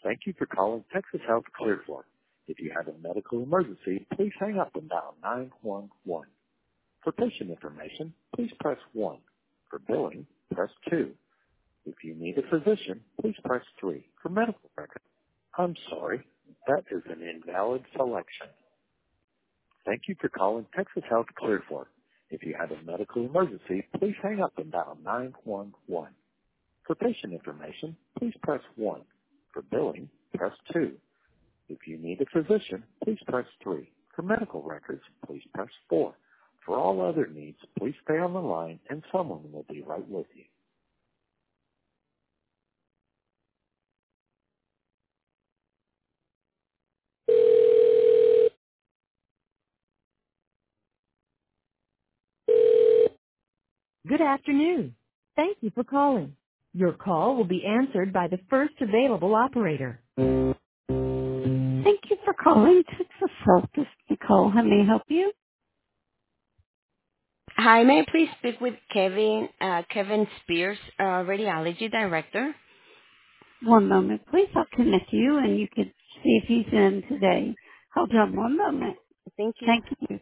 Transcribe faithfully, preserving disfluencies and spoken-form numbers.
Thank you for calling Texas Health Clearfork. If you have a medical emergency, please hang up and dial nine one one. For patient information, please press one. For billing, press two. If you need a physician, please press three. For medical records, I'm sorry, that is an invalid selection. Thank you for calling Texas Health Clearfork. If you have a medical emergency, please hang up and dial nine one one. For patient information, please press one. For billing, press two. If you need a physician, please press three. For medical records, please press four. For all other needs, please stay on the line and someone will be right with you. Good afternoon. Thank you for calling. Your call will be answered by the first available operator. Thank you for calling Texas Health. This is Nicole. How may I help you? Hi, may I please speak with Kevin uh, Kevin Spears, uh, radiology director? One moment, please. I'll connect you, and you can see if he's in today. Hold on one moment. Thank you. Thank you.